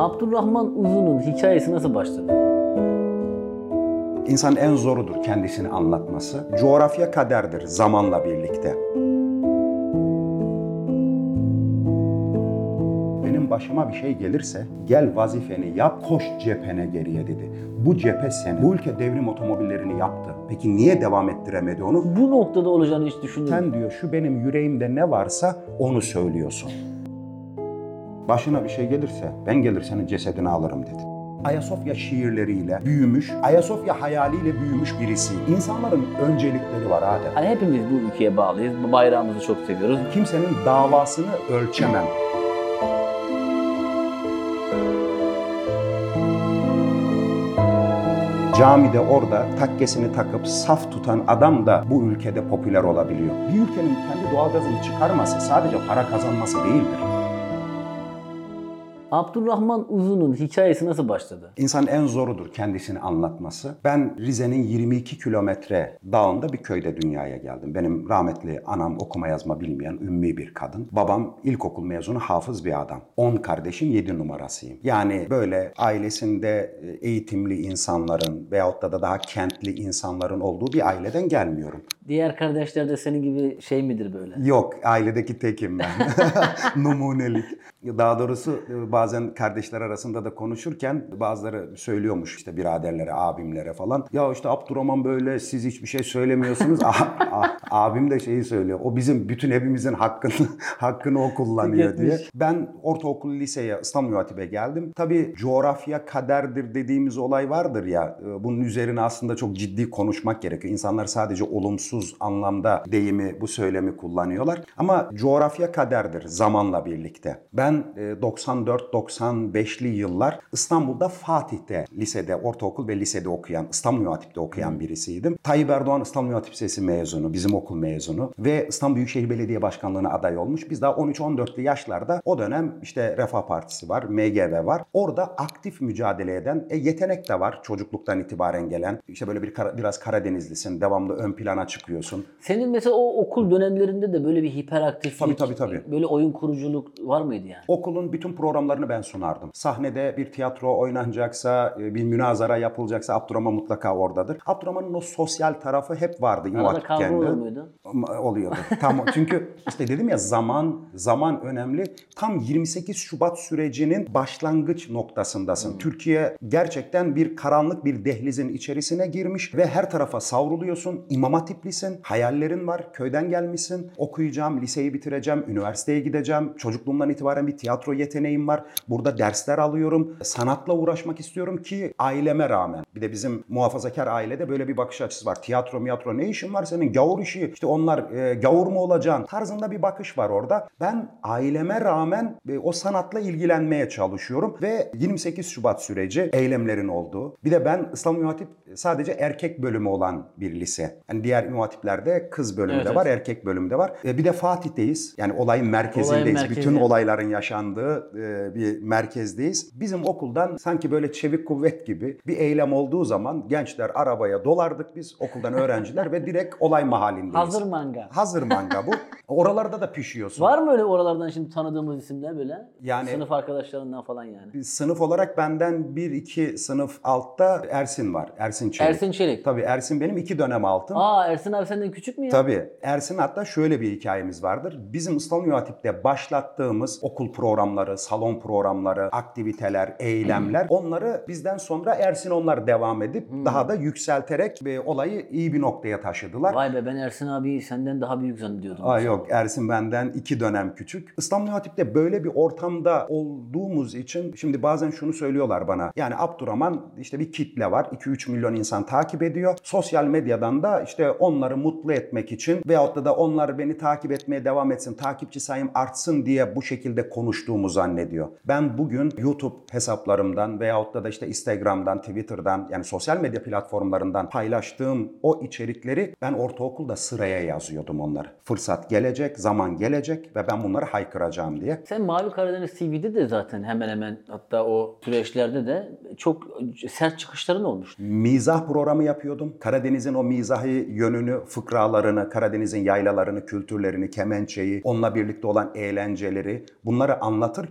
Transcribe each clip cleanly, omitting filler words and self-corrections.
Abdurrahman Uzun'un hikayesi nasıl başladı? İnsanın en zorudur kendisini anlatması. Coğrafya kaderdir zamanla birlikte. Benim başıma bir şey gelirse gel vazifeni yap, koş cephene geriye dedi. Bu cephe senin. Bu ülke devrim otomobillerini yaptı. Peki niye devam ettiremedi onu? Bu noktada olacağını hiç düşündün mü? Sen diyor şu benim yüreğimde ne varsa onu söylüyorsun. Başına bir şey gelirse ben gelir senin cesedini alırım dedi. Ayasofya şiirleriyle büyümüş, Ayasofya hayaliyle büyümüş birisi. İnsanların öncelikleri var Adem. Hani hepimiz bu ülkeye bağlıyız. Bu bayrağımızı çok seviyoruz. Kimsenin davasını ölçemem. Camide orada takkesini takıp saf tutan adam da bu ülkede popüler olabiliyor. Bir ülkenin kendi doğalgazını çıkarması sadece para kazanması değildir. Abdurrahman Uzun'un hikayesi nasıl başladı? İnsanın en zorudur kendisini anlatması. Ben Rize'nin 22 kilometre dağında bir köyde dünyaya geldim. Benim rahmetli anam okuma yazma bilmeyen ümmi bir kadın. Babam ilkokul mezunu hafız bir adam. 10 kardeşin 7 numarasıyım. Yani böyle ailesinde eğitimli insanların veyahut da daha kentli insanların olduğu bir aileden gelmiyorum. Diğer kardeşler de senin gibi şey midir böyle? Yok, ailedeki tekim ben. Numunelik. Daha doğrusu bazen kardeşler arasında da konuşurken bazıları söylüyormuş işte biraderlere, abimlere falan. Ya işte Abdurrahman böyle siz hiçbir şey söylemiyorsunuz. Abim de şeyi söylüyor. O bizim bütün hepimizin hakkını o kullanıyor diye. Ben ortaokul, liseye, İstanbul Hatip'e geldim. Tabii coğrafya kaderdir dediğimiz olay vardır ya. Bunun üzerine aslında çok ciddi konuşmak gerekiyor. İnsanlar sadece olumsuz anlamda deyimi, bu söylemi kullanıyorlar. Ama coğrafya kaderdir zamanla birlikte. Ben 94-95'li yıllar İstanbul'da Fatih'te lisede, ortaokul ve lisede okuyan, İstanbul Hatip'te okuyan birisiydim. Tayyip Erdoğan İstanbul Hatip Lisesi mezunu, bizim okul mezunu ve İstanbul Büyükşehir Belediye Başkanlığı'na aday olmuş. Biz daha 13-14'lü yaşlarda o dönem işte Refah Partisi var, MGV var. Orada aktif mücadele eden, yetenek de var çocukluktan itibaren gelen. İşte böyle biraz Karadenizlisin, devamlı ön plana çıkıyorsun. Senin mesela o okul dönemlerinde de böyle bir hiperaktiflik, Tabii. böyle oyun kuruculuk var mıydı yani? Okulun bütün programlarını ben sunardım. Sahnede bir tiyatro oynanacaksa, bir münazara yapılacaksa Abdurrahman mutlaka oradadır. Abdurrahman'ın o sosyal tarafı hep vardı. Arada kavga olur muydu? Oluyordu. Çünkü işte dedim ya zaman önemli. Tam 28 Şubat sürecinin başlangıç noktasındasın. Türkiye gerçekten bir karanlık bir dehlizin içerisine girmiş ve her tarafa savruluyorsun. İmam Hatiplisin, hayallerin var, köyden gelmişsin. Okuyacağım, liseyi bitireceğim, üniversiteye gideceğim. Çocukluğumdan itibaren bir tiyatro yeteneğim var. Burada dersler alıyorum. Sanatla uğraşmak istiyorum ki aileme rağmen. Bir de bizim muhafazakar ailede böyle bir bakış açısı var. Tiyatro ne işin var senin? Gavur işi. İşte onlar gavur mu olacaksın? Tarzında bir bakış var orada. Ben aileme rağmen o sanatla ilgilenmeye çalışıyorum ve 28 Şubat süreci eylemlerin olduğu. Bir de ben İstanbul Hatip sadece erkek bölümü olan bir lise. Yani diğer İmam Hatiplerde kız bölümü de var, erkek bölümü de var. Bir de Fatih'teyiz. Yani olayın merkezindeyiz. Bütün olayların yaşandığı bir merkezdeyiz. Bizim okuldan sanki böyle çevik kuvvet gibi bir eylem olduğu zaman gençler arabaya dolardık biz okuldan öğrenciler ve direkt olay mahallindeyiz. Hazır manga bu. Oralarda da pişiyorsun. Var mı öyle oralardan şimdi tanıdığımız isimler böyle? Yani sınıf arkadaşlarından falan yani. Sınıf olarak benden 1-2 sınıf altta Ersin var. Ersin Çelik. Ersin Çelik. Tabii Ersin benim 2 dönem altım. Ersin abi senden küçük mü ya? Tabii. Ersin hatta şöyle bir hikayemiz vardır. Bizim İstanbul Hatip'te başlattığımız okul programları, salon programları, aktiviteler, eylemler onları bizden sonra Ersin onlar devam edip daha da yükselterek olayı iyi bir noktaya taşıdılar. Vay be ben Ersin abi senden daha büyük zannediyordum. Yok Ersin benden 2 dönem küçük. İstanbul Hatip'te böyle bir ortamda olduğumuz için şimdi bazen şunu söylüyorlar bana. Yani Abdurrahman işte bir kitle var. 2-3 milyon insan takip ediyor. Sosyal medyadan da işte onları mutlu etmek için veyahut da onlar beni takip etmeye devam etsin, takipçi sayım artsın diye bu şekilde konuştuğumu zannediyor. Ben bugün YouTube hesaplarımdan veyahut da işte Instagram'dan, Twitter'dan yani sosyal medya platformlarından paylaştığım o içerikleri ben ortaokulda sıraya yazıyordum onları. Fırsat gelecek, zaman gelecek ve ben bunları haykıracağım diye. Sen Mavi Karadeniz TV'de de zaten hemen hemen hatta o süreçlerde de çok sert çıkışların olmuş. Mizah programı yapıyordum. Karadeniz'in o mizahi yönünü, fıkralarını, Karadeniz'in yaylalarını, kültürlerini, kemençeyi, onunla birlikte olan eğlenceleri bunları anlatırken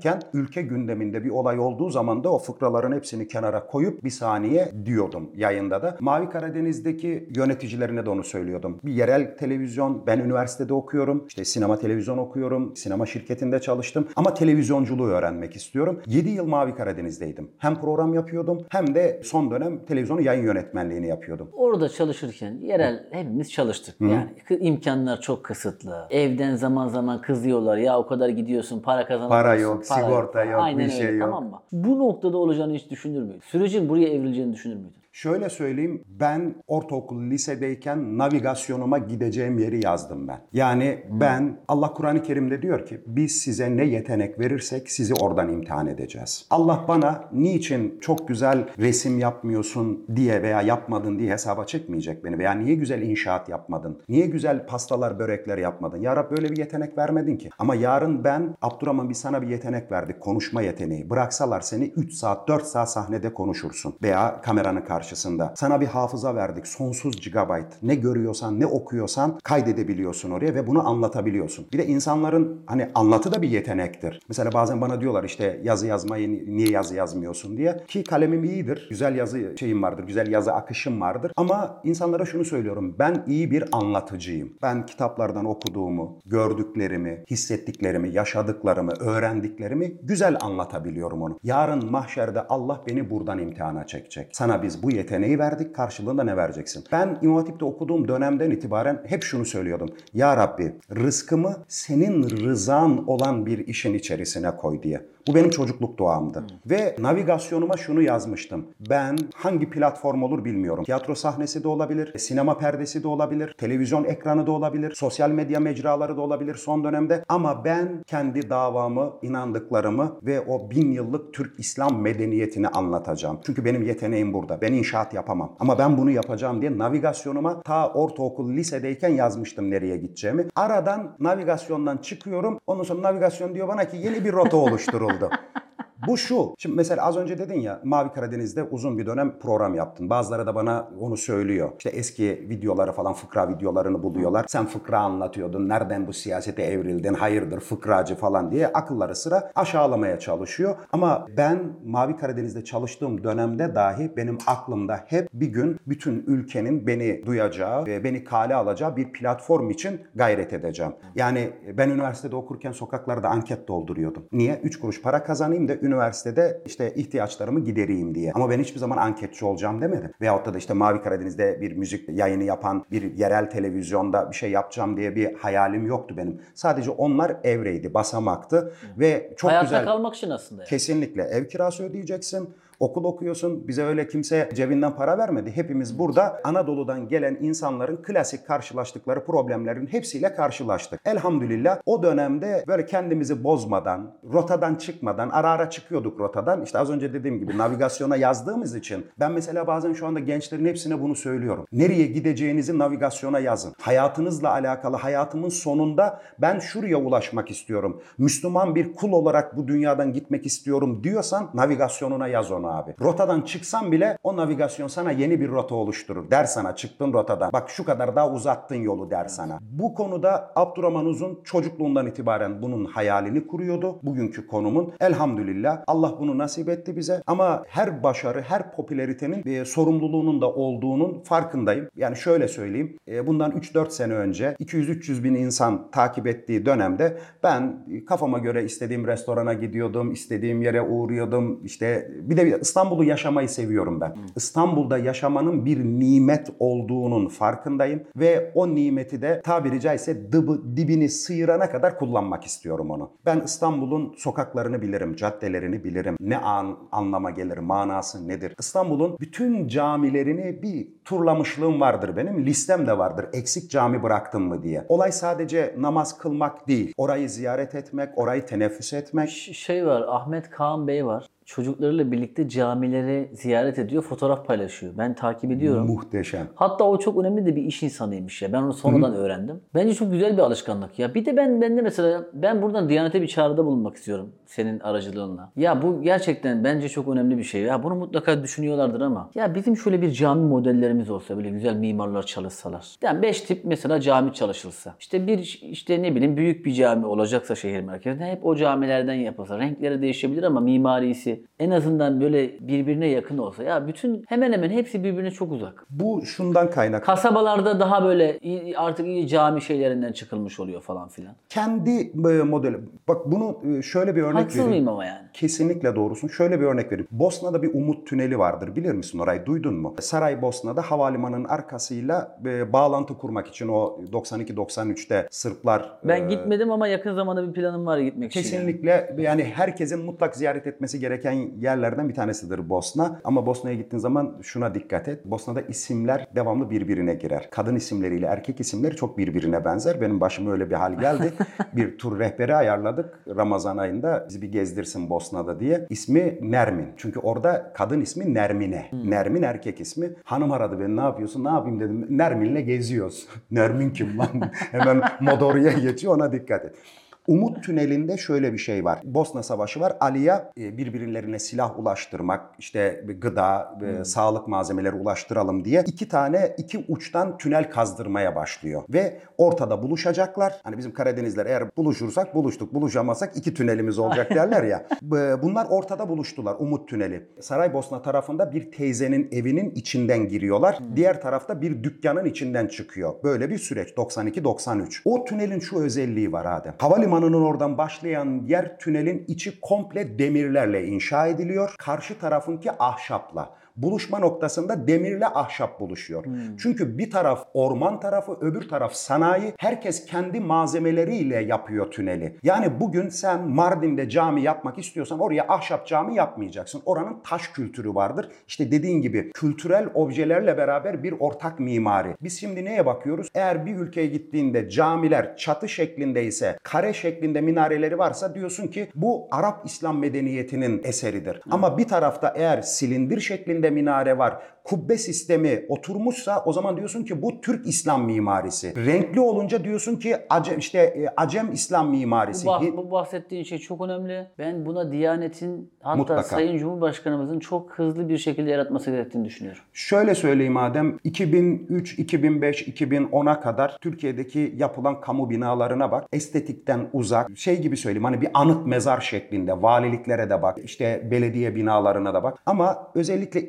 ülke gündeminde bir olay olduğu zaman da o fıkraların hepsini kenara koyup bir saniye diyordum yayında da. Mavi Karadeniz'deki yöneticilerine de onu söylüyordum. Bir yerel televizyon, ben üniversitede okuyorum. İşte sinema televizyon okuyorum. Sinema şirketinde çalıştım. Ama televizyonculuğu öğrenmek istiyorum. 7 yıl Mavi Karadeniz'deydim. Hem program yapıyordum hem de son dönem televizyonun yayın yönetmenliğini yapıyordum. Orada çalışırken yerel hepimiz çalıştık. Yani imkanlar çok kısıtlı. Evden zaman zaman kızıyorlar. Ya o kadar gidiyorsun, para kazanamıyorsun. Para yok, sigorta yok, Aynen bir şey öyle, yok. tamam mı? Bu noktada olacağını hiç düşünür müydün? Sürecin buraya evrileceğini düşünür müydün? Şöyle söyleyeyim, ben ortaokul, lisedeyken navigasyonuma gideceğim yeri yazdım ben. Yani ben, Allah Kur'an-ı Kerim'de diyor ki, biz size ne yetenek verirsek sizi oradan imtihan edeceğiz. Allah bana niçin çok güzel resim yapmıyorsun diye veya yapmadın diye hesaba çekmeyecek beni. Veya niye güzel inşaat yapmadın, niye güzel pastalar, börekler yapmadın. Ya Rab, böyle bir yetenek vermedin ki. Ama yarın ben, Abdurrahman, biz sana bir yetenek verdik, konuşma yeteneği. Bıraksalar seni 3 saat, 4 saat sahnede konuşursun veya kameranın karşısında. Sana bir hafıza verdik. Sonsuz gigabayt. Ne görüyorsan, ne okuyorsan kaydedebiliyorsun oraya ve bunu anlatabiliyorsun. Bir de insanların hani anlatı da bir yetenektir. Mesela bazen bana diyorlar işte yazı yazmayı niye yazı yazmıyorsun diye. Ki kalemim iyidir. Güzel yazı şeyim vardır. Güzel yazı akışım vardır. Ama insanlara şunu söylüyorum. Ben iyi bir anlatıcıyım. Ben kitaplardan okuduğumu, gördüklerimi, hissettiklerimi, yaşadıklarımı, öğrendiklerimi güzel anlatabiliyorum onu. Yarın mahşerde Allah beni buradan imtihana çekecek. Sana biz bu yeteneği verdik, karşılığında ne vereceksin? Ben İmam Hatip'te okuduğum dönemden itibaren hep şunu söylüyordum. Ya Rabbi, rızkımı senin rızan olan bir işin içerisine koy diye. Bu benim çocukluk duamdı. Ve navigasyonuma şunu yazmıştım. Ben hangi platform olur bilmiyorum. Tiyatro sahnesi de olabilir, sinema perdesi de olabilir, televizyon ekranı da olabilir, sosyal medya mecraları da olabilir son dönemde. Ama ben kendi davamı, inandıklarımı ve o 1000 yıllık Türk İslam medeniyetini anlatacağım. Çünkü benim yeteneğim burada. Ben inşaat yapamam. Ama ben bunu yapacağım diye navigasyonuma ta ortaokul, lisedeyken yazmıştım nereye gideceğimi. Aradan navigasyondan çıkıyorum. Ondan sonra navigasyon diyor bana ki yeni bir rota oluşturuldu. Bu şu. Şimdi mesela az önce dedin ya Mavi Karadeniz'de uzun bir dönem program yaptın. Bazıları da bana onu söylüyor. İşte eski videoları falan, fıkra videolarını buluyorlar. Sen fıkra anlatıyordun. Nereden bu siyasete evrildin? Hayırdır fıkracı falan diye akılları sıra aşağılamaya çalışıyor. Ama ben Mavi Karadeniz'de çalıştığım dönemde dahi benim aklımda hep bir gün bütün ülkenin beni duyacağı ve beni kale alacağı bir platform için gayret edeceğim. Yani ben üniversitede okurken sokaklarda anket dolduruyordum. Niye? 3 kuruş para kazanayım da üniversitede işte ihtiyaçlarımı gidereyim diye. Ama ben hiçbir zaman anketçi olacağım demedim. Veyahut da işte Mavi Karadeniz'de bir müzik yayını yapan bir yerel televizyonda bir şey yapacağım diye bir hayalim yoktu benim. Sadece onlar evreydi, basamaktı ve çok Hayatta güzel. kalmak için aslında. Yani. Kesinlikle. Ev kirası ödeyeceksin. Okul okuyorsun. Bize öyle kimse cebinden para vermedi. Hepimiz burada Anadolu'dan gelen insanların klasik karşılaştıkları problemlerin hepsiyle karşılaştık. Elhamdülillah o dönemde böyle kendimizi bozmadan, rotadan çıkmadan, ara ara çıkıyorduk rotadan. İşte az önce dediğim gibi navigasyona yazdığımız için ben mesela bazen şu anda gençlerin hepsine bunu söylüyorum. Nereye gideceğinizi navigasyona yazın. Hayatınızla alakalı, hayatımın sonunda ben şuraya ulaşmak istiyorum. Müslüman bir kul olarak bu dünyadan gitmek istiyorum diyorsan navigasyonuna yaz onu abi. Rotadan çıksan bile o navigasyon sana yeni bir rota oluşturur. Der sana çıktın rotadan. Bak şu kadar daha uzattın yolu der sana. Bu konuda Abdurrahman Uzun çocukluğundan itibaren bunun hayalini kuruyordu. Bugünkü konumun. Elhamdülillah Allah bunu nasip etti bize. Ama her başarı, her popülaritenin sorumluluğunun da olduğunun farkındayım. Yani şöyle söyleyeyim. Bundan 3-4 sene önce 200-300 bin insan takip ettiği dönemde ben kafama göre istediğim restorana gidiyordum. İstediğim yere uğruyordum. İşte bir de İstanbul'u yaşamayı seviyorum ben. İstanbul'da yaşamanın bir nimet olduğunun farkındayım ve o nimeti de tabiri caizse dibini sıyırana kadar kullanmak istiyorum onu. Ben İstanbul'un sokaklarını bilirim, caddelerini bilirim. Ne anlama gelir, manası nedir? İstanbul'un bütün camilerini bir turlamışlığım vardır benim. Listem de vardır. Eksik cami bıraktım mı diye. Olay sadece namaz kılmak değil. Orayı ziyaret etmek, orayı teneffüs etmek. Şey var, Ahmet Kaan Bey var. çocuklarıyla birlikte camileri ziyaret ediyor, fotoğraf paylaşıyor. Ben takip ediyorum. Muhteşem. Hatta o çok önemli de bir iş insanıymış ya. Ben onu sonradan öğrendim. Bence çok güzel bir alışkanlık ya. Bir de ben de mesela ben buradan Diyanet'e bir çağrıda bulunmak istiyorum senin aracılığınla. Ya bu gerçekten bence çok önemli bir şey. Ya bunu mutlaka düşünüyorlardır ama ya bizim şöyle bir cami modellerimiz olsa, böyle güzel mimarlar çalışsalar. Yani 5 tip mesela cami çalışılsa. İşte bir işte ne bileyim büyük bir cami olacaksa şehir merkezinde hep o camilerden yapılsa. Renkleri değişebilir ama mimarisi en azından böyle birbirine yakın olsa. Ya bütün hemen hemen hepsi birbirine çok uzak. Bu şundan kaynaklı. Kasabalarda daha böyle artık iyi cami şeylerinden çıkılmış oluyor falan filan. Kendi modeli. Bak bunu şöyle bir örnek Haksız vereyim. mıyım ama yani? Kesinlikle doğrusun. Şöyle bir örnek vereyim. Bosna'da bir Umut Tüneli vardır. Bilir misin orayı? Duydun mu? Saraybosna'da havalimanının arkasıyla bağlantı kurmak için o 92-93'te Sırplar... Ben gitmedim ama yakın zamanda bir planım var gitmek için. Kesinlikle yani herkesin mutlak ziyaret etmesi gereken yerlerden bir tanesidir Bosna. Ama Bosna'ya gittiğin zaman şuna dikkat et. Bosna'da isimler devamlı birbirine girer. Kadın isimleriyle erkek isimleri çok birbirine benzer. Benim başıma öyle bir hal geldi. Bir tur rehberi ayarladık Ramazan ayında. Bizi bir gezdirsin Bosna'da diye. İsmi Nermin. Çünkü orada kadın ismi Nermine. Nermin erkek ismi. Hanım aradı beni, ne yapıyorsun? Ne yapayım dedim. Nermin'le geziyoruz. Nermin kim lan? Hemen modoruya geçiyor, ona dikkat et. Umut Tüneli'nde şöyle bir şey var. Bosna Savaşı var. Ali'ye birbirlerine silah ulaştırmak, işte gıda, sağlık malzemeleri ulaştıralım diye iki uçtan tünel kazdırmaya başlıyor. Ve ortada buluşacaklar. Hani bizim Karadenizler eğer buluşursak buluştuk, buluşamazsak iki tünelimiz olacak derler ya. Bunlar ortada buluştular. Umut Tüneli. Saraybosna tarafında bir teyzenin evinin içinden giriyorlar. Diğer tarafta bir dükkanın içinden çıkıyor. Böyle bir süreç 92-93. O tünelin şu özelliği var Adem. Havalimanının oradan başlayan yer, tünelin içi komple demirlerle inşa ediliyor. Karşı tarafınki ahşapla. Buluşma noktasında demirle ahşap buluşuyor. Çünkü bir taraf orman tarafı, öbür taraf sanayi. Herkes kendi malzemeleriyle yapıyor tüneli. Yani bugün sen Mardin'de cami yapmak istiyorsan oraya ahşap cami yapmayacaksın. Oranın taş kültürü vardır. İşte dediğin gibi kültürel objelerle beraber bir ortak mimari. Biz şimdi neye bakıyoruz? Eğer bir ülkeye gittiğinde camiler çatı şeklindeyse, kare şeklinde minareleri varsa diyorsun ki bu Arap İslam medeniyetinin eseridir. Ama bir tarafta eğer silindir şeklinde minare var, kubbe sistemi oturmuşsa o zaman diyorsun ki bu Türk İslam mimarisi. Renkli olunca diyorsun ki Acem İslam mimarisi. Bu bahsettiğin şey çok önemli. Ben buna Diyanet'in hatta Mutlaka. Sayın Cumhurbaşkanımızın çok hızlı bir şekilde yaratması gerektiğini düşünüyorum. Şöyle söyleyeyim Adem, 2003, 2005, 2010'a kadar Türkiye'deki yapılan kamu binalarına bak. Estetikten uzak, şey gibi söyleyeyim, hani bir anıt mezar şeklinde, valiliklere de bak, işte belediye binalarına da bak. Ama özellikle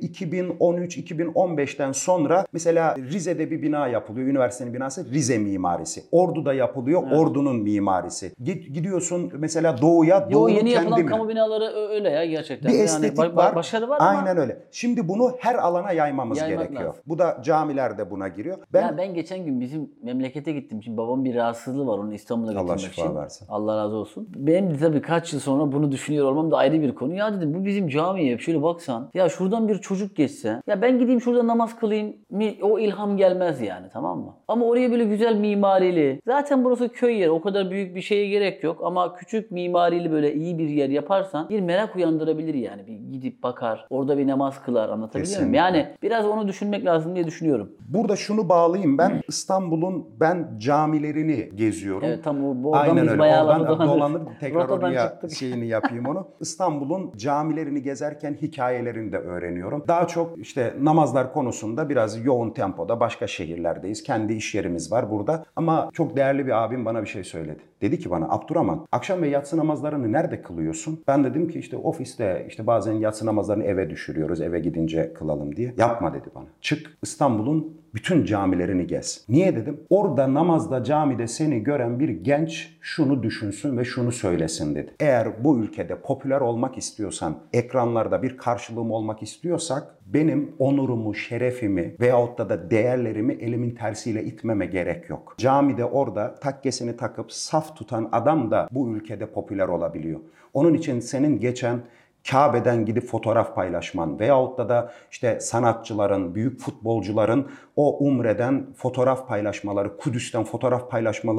2013-2015'ten sonra mesela Rize'de bir bina yapılıyor, üniversitenin binası, Rize mimarisi. Ordu'da yapılıyor, evet. Ordu'nun mimarisi. Gidiyorsun mesela Doğu'ya, Doğu'nun yeni kendi yapılan kamu binaları öyle ya gerçekten. Bir estetik var. Başarı var ama. Aynen öyle. Şimdi bunu her alana yaymamız gerekiyor. Lazım. Bu da camiler de buna giriyor. Ben geçen gün bizim memlekete gittim. Şimdi babamın bir rahatsızlığı var. Onu İstanbul'a getirmek için. Allah şifa versin. Allah razı olsun. Benim de tabii kaç yıl sonra bunu düşünüyor olmam da ayrı bir konu. Ya dedim bu bizim camiye şöyle baksan. Ya şuradan bir çocuk geçse. Ya ben gideyim şurada namaz kılayım. O ilham gelmez yani, tamam mı? Ama oraya böyle güzel mimarili. Zaten burası köy yeri. O kadar büyük bir şeye gerek yok. Ama küçük mimarili böyle iyi bir yer yaparsan bir merak uyandırabilir yani. Bir gidip bakar. Orada bir namaz kılar. Anlatabiliyor muyum? Yani biraz onu düşünmek lazım diye düşünüyorum. Burada şunu bağlayayım ben. İstanbul'un camilerini geziyorum. Evet, tam oradan aynen biz öyle. bayağı Oradan dolanıp tekrar oraya çıktık. şeyini yapayım onu. İstanbul'un camilerini gezerken hikayelerini de öğreniyorum. Daha çok işte namazlar konusunda biraz yoğun tempoda başka şehirlerdeyiz. Kendi iş yerimiz var burada. Ama çok değerli bir abim bana bir şey söyledi. Dedi ki bana, Abdurrahman, akşam ve yatsı namazlarını nerede kılıyorsun? Ben dedim ki işte ofiste, işte bazen yatsı namazlarını eve düşürüyoruz, eve gidince kılalım diye. Yapma dedi bana. Çık İstanbul'un bütün camilerini gez. Niye dedim? Orada namazda, camide seni gören bir genç şunu düşünsün ve şunu söylesin dedi. Eğer bu ülkede popüler olmak istiyorsan, ekranlarda bir karşılığım olmak istiyorsak, benim onurumu, şerefimi veyahut da değerlerimi elimin tersiyle itmeme gerek yok. Camide orada takkesini takıp saf tutan adam da bu ülkede popüler olabiliyor. Onun için senin geçen Kabe'den gidip fotoğraf paylaşman veyahut da işte sanatçıların, büyük futbolcuların o Umre'den fotoğraf paylaşmaları, Kudüs'ten fotoğraf paylaşmaları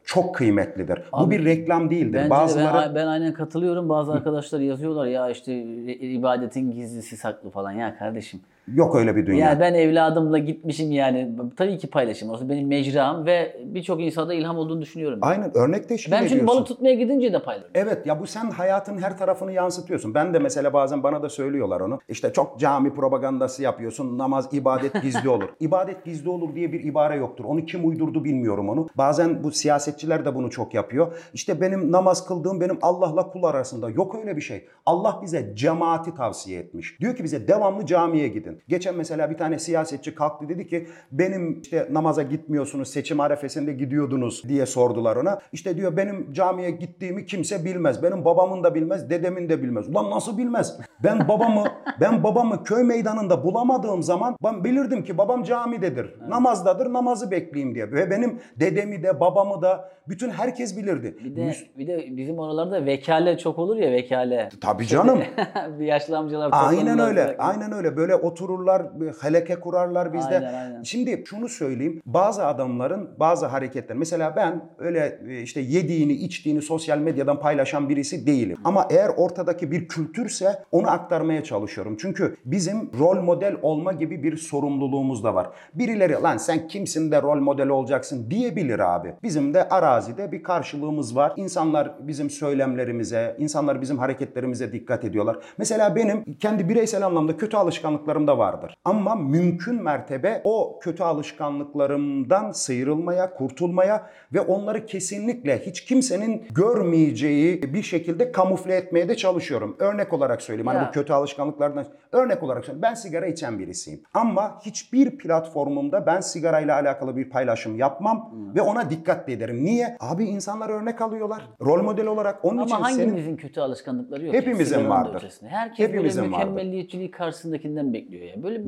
çok kıymetlidir. Abi, bu bir reklam değildir. Bence Bazıları ben aynen katılıyorum. Bazı arkadaşlar yazıyorlar ya işte ibadetin gizlisi saklı falan. Ya kardeşim. yok öyle bir dünya. Yani ben evladımla gitmişim yani. Tabii ki paylaşım. Orası benim mecram ve birçok insanda ilham olduğunu düşünüyorum. Aynen, örnek teşkil Ben çünkü ediyorsun. balık tutmaya gidince de paylaşıyorum. Evet ya, bu sen hayatın her tarafını yansıtıyorsun. Ben de mesela bazen bana da söylüyorlar onu. İşte çok cami propagandası yapıyorsun. Namaz, ibadet gizli olur. İbadet gizli olur diye bir ibare yoktur. Onu kim uydurdu bilmiyorum onu. Bazen bu siyasetçiler de bunu çok yapıyor. İşte benim namaz kıldığım benim Allah'la kul arasında. Yok öyle bir şey. Allah bize cemaati tavsiye etmiş. Diyor ki bize devamlı camiye gidin. Geçen mesela bir tane siyasetçi kalktı, dedi ki benim işte namaza gitmiyorsunuz, seçim arefesinde gidiyordunuz diye sordular ona. İşte diyor benim camiye gittiğimi kimse bilmez. Benim babamın da bilmez, dedemin de bilmez. Ulan nasıl bilmez? Ben babamı köy meydanında bulamadığım zaman ben bilirdim ki babam camidedir. Evet. Namazdadır, namazı bekleyeyim diye. Ve benim dedemi de babamı da bütün herkes bilirdi. Bir de bizim oralarda vekale çok olur ya, vekale. Tabii canım. Bir yaşlı amcalar aynen öyle. Belki. Aynen öyle. Böyle otururlar, heleke kurarlar bizde. Aynen. Şimdi şunu söyleyeyim. Bazı adamların bazı hareketler. Mesela ben öyle işte yediğini, içtiğini sosyal medyadan paylaşan birisi değilim. Ama eğer ortadaki bir kültürse onu aktarmaya çalışıyorum. Çünkü bizim rol model olma gibi bir sorumluluğumuz da var. Birileri lan sen kimsin de rol model olacaksın diyebilir abi. Bizim de arazide bir karşılığımız var. İnsanlar bizim söylemlerimize, insanlar bizim hareketlerimize dikkat ediyorlar. Mesela benim kendi bireysel anlamda kötü alışkanlıklarım da vardır. Ama mümkün mertebe o kötü alışkanlıklarımdan sıyrılmaya, kurtulmaya ve onları kesinlikle hiç kimsenin görmeyeceği bir şekilde kamufle etmeye de çalışıyorum. Örnek olarak söyleyeyim. Hani bu kötü alışkanlıklardan örnek olarak söyleyeyim. Ben sigara içen birisiyim. Ama hiçbir platformumda ben sigarayla alakalı bir paylaşım yapmam ve ona dikkat ederim. Niye? Abi insanlar örnek alıyorlar. Rol model olarak. Onun için ama hangimizin kötü alışkanlıkları yok? Hepimizin vardır. Herkes Hepimizin böyle mükemmelliyetçiliği karşısındakinden bekliyor ya. Böyle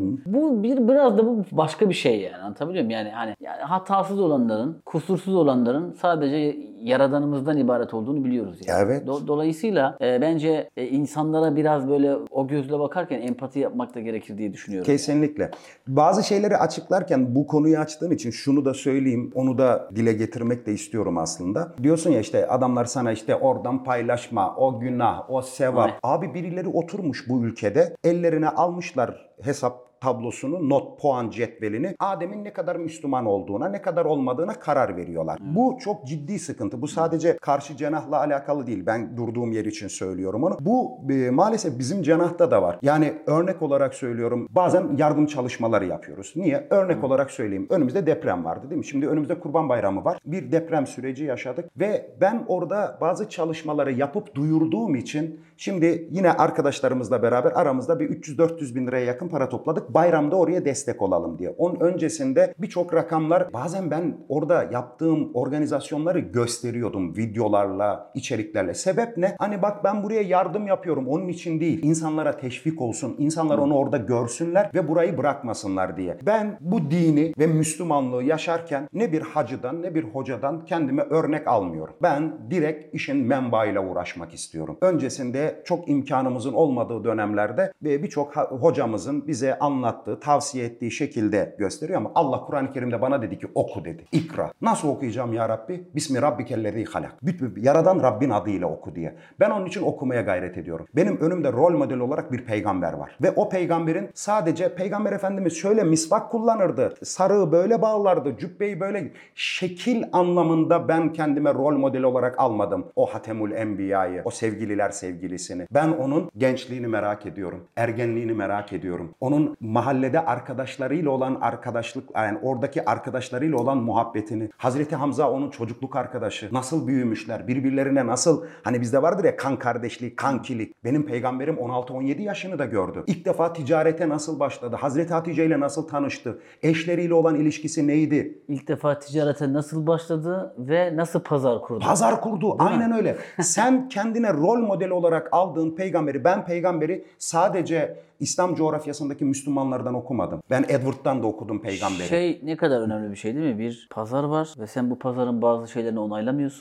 biraz da bu başka bir şey yani. Anlatabiliyor muyum? Yani hatasız olanların, kusursuz olanların sadece yaradanımızdan ibaret olduğunu biliyoruz yani. Evet. Dolayısıyla bence insanlara biraz böyle o gözle bakarken empati yapmak da gerekir diye düşünüyorum. Kesinlikle. Bazı şeyleri açıklarken bu konuyu açtığım için şunu da söyleyeyim, onu da dile getirmek de istiyorum aslında. Diyorsun ya işte adamlar sana işte oradan paylaşma, o günah, o sevap. Evet. Abi birileri oturmuş bu ülkede, ellerine almışlar hesap tablosunu, not, puan cetvelini, Adem'in ne kadar Müslüman olduğuna, ne kadar olmadığına karar veriyorlar. Bu çok ciddi sıkıntı. Bu sadece karşı cenahla alakalı değil. Ben durduğum yer için söylüyorum onu. Bu maalesef bizim cenahta da var. Yani örnek olarak söylüyorum, bazen yardım çalışmaları yapıyoruz. Niye? Örnek olarak söyleyeyim. Önümüzde deprem vardı değil mi? Şimdi önümüzde Kurban Bayramı var. Bir deprem süreci yaşadık ve ben orada bazı çalışmaları yapıp duyurduğum için şimdi yine arkadaşlarımızla beraber aramızda bir 300-400 bin liraya yakın para topladık. Bayramda oraya destek olalım diye. Onun öncesinde birçok rakamlar, bazen ben orada yaptığım organizasyonları gösteriyordum videolarla, içeriklerle. Sebep ne? Hani bak ben buraya yardım yapıyorum. Onun için değil. İnsanlara teşvik olsun. İnsanlar onu orada görsünler ve burayı bırakmasınlar diye. Ben bu dini ve Müslümanlığı yaşarken ne bir hacıdan ne bir hocadan kendime örnek almıyorum. Ben direkt işin menbaıyla uğraşmak istiyorum. Öncesinde çok imkanımızın olmadığı dönemlerde birçok hocamızın bize anlattığı, tavsiye ettiği şekilde gösteriyor ama Allah Kur'an-ı Kerim'de bana dedi ki oku dedi. İkra. Nasıl okuyacağım ya Rabbi? Bismi rabbikellezî halak. Yaradan Rabbin adıyla oku diye. Ben onun için okumaya gayret ediyorum. Benim önümde rol model olarak bir peygamber var. Ve o peygamberin sadece Peygamber Efendimiz şöyle misvak kullanırdı. Sarığı böyle bağlardı. Cübbeyi böyle. Şekil anlamında ben kendime rol model olarak almadım. O Hatemul Enbiya'yı, o sevgililer sevgilisini. Ben onun gençliğini merak ediyorum. Ergenliğini merak ediyorum. Onun mahallede arkadaşlarıyla olan arkadaşlık, yani oradaki arkadaşlarıyla olan muhabbetini. Hazreti Hamza onun çocukluk arkadaşı. Nasıl büyümüşler, birbirlerine nasıl, hani bizde vardır ya kan kardeşliği, kankilik. Benim peygamberim 16-17 yaşını da gördü. İlk defa ticarete nasıl başladı? Hazreti Hatice ile nasıl tanıştı? Eşleriyle olan ilişkisi neydi? İlk defa ticarete nasıl başladı ve nasıl pazar kurdu? Pazar kurdu. Aynen öyle. Sen kendine rol model olarak aldığın peygamberi, ben peygamberi sadece İslam coğrafyasındaki Müslümanlardan okumadım. Ben Edward'dan da okudum peygamberi. Ne kadar önemli bir şey değil mi? Bir pazar var ve sen bu pazarın bazı şeylerini onaylamıyorsun.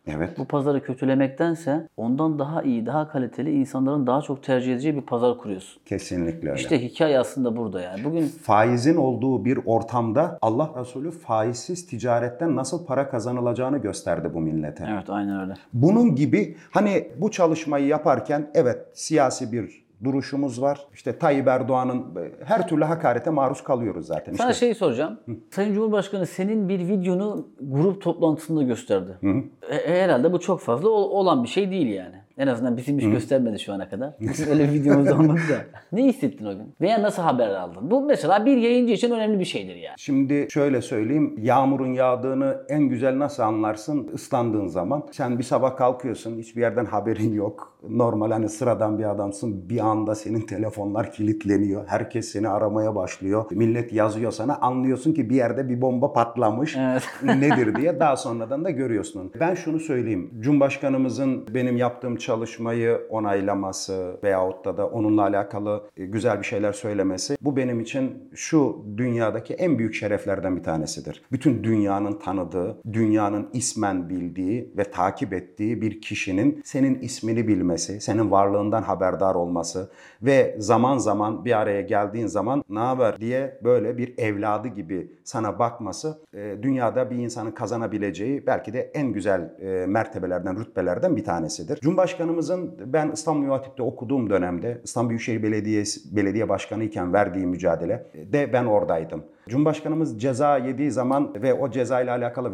Evet. Bu pazarı kötülemektense ondan daha iyi, daha kaliteli, insanların daha çok tercih edeceği bir pazar kuruyorsun. Kesinlikle öyle. İşte hikaye aslında burada yani. Bugün Faizin olduğu bir ortamda Allah Resulü faizsiz ticaretten nasıl para kazanılacağını gösterdi bu millete. evet, aynen öyle. Bunun gibi hani bu çalışmayı yaparken evet siyasi bir duruşumuz var. İşte Tayyip Erdoğan'ın her türlü hakarete maruz kalıyoruz zaten. Sana İşte, soracağım. Sayın Cumhurbaşkanı senin bir videonu grup toplantısında gösterdi. Herhalde bu çok fazla olan bir şey değil yani. En azından bizim hiç göstermedi şu ana kadar. Bizim öyle bir videomuz olmadı da. Ne hissettin o gün? Veya nasıl haber aldın? Bu mesela bir yayıncı için önemli bir şeydir yani. Şimdi şöyle söyleyeyim, yağmurun yağdığını en güzel nasıl anlarsın? Islandığın zaman. Sen bir sabah kalkıyorsun, hiçbir yerden haberin yok. Normal hani sıradan bir adamsın. Bir anda senin telefonlar kilitleniyor. Herkes seni aramaya başlıyor. Millet yazıyor sana. Anlıyorsun ki bir yerde bir bomba patlamış. Evet. Nedir diye daha sonradan da görüyorsun. Ben şunu söyleyeyim. Cumhurbaşkanımızın benim yaptığım çalışmayı onaylaması veyahut da onunla alakalı güzel bir şeyler söylemesi bu benim için şu dünyadaki en büyük şereflerden bir tanesidir. Bütün dünyanın tanıdığı, dünyanın ismen bildiği ve takip ettiği bir kişinin senin ismini bilmesi, senin varlığından haberdar olması ve zaman zaman bir araya geldiğin zaman ne haber diye böyle bir evladı gibi sana bakması dünyada bir insanın kazanabileceği belki de en güzel mertebelerden, rütbelerden bir tanesidir. Cumhurbaşkanımızın ben İstanbul İmam Hatip'te okuduğum dönemde İstanbul Büyükşehir Belediyesi Belediye Başkanı iken verdiği mücadele de ben oradaydım. Cumhurbaşkanımız ceza yediği zaman ve o ceza ile alakalı